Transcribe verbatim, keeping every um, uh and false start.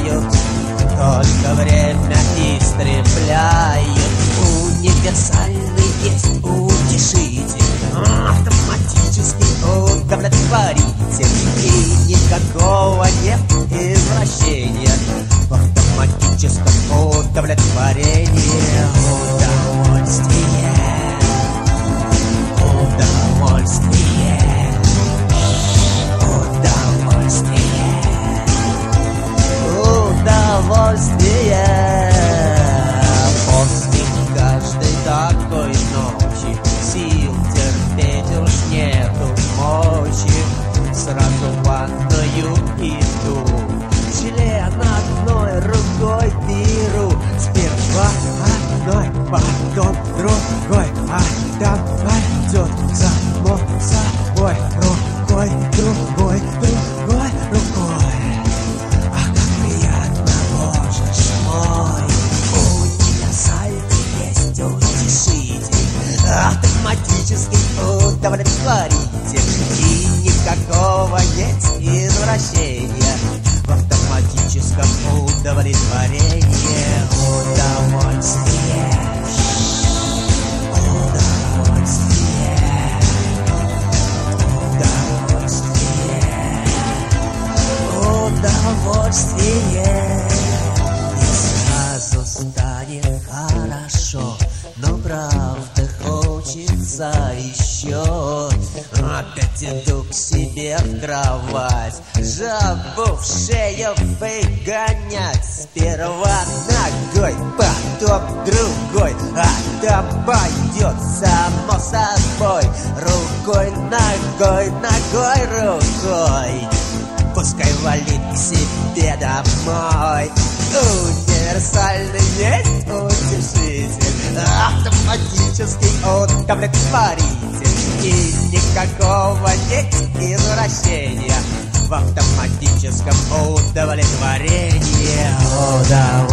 знают, только время истребляет. Универсальный есть утешитель, автоматический удовлетворитель, и никакого нет извращения в автоматическом удовлетворении. Удовольствие, удовольствие, удовольствие, удовольствие. После каждой такой ночи сил терпеть уж нету мочи. Сразу в ванную иду, член одной рукой беру. Сперва одной, потом другой, а там пойдет само собой. Рукой, другой, другой, рукой. А как приятно, боже ж мой. Универсальный есть утешитель, автоматический удовлетворитель, и никакого нет извращения в автоматическом удовлетворении. Удовольствие, удовольствие, удовольствие, удовольствие. И сразу станет хорошо, но правда хочется еще. Опять иду к себе в кровать, жабу в шею выгонять. Сперва ногой, потом другой, а там пойдет само собой. Рукой, ногой, ногой, рукой. Пускай валит к себе домой. Универсальный есть утешитель, автоматический удовлетворитель, и никакого нет извращения в автоматическом удовлетворении. Удовольствие.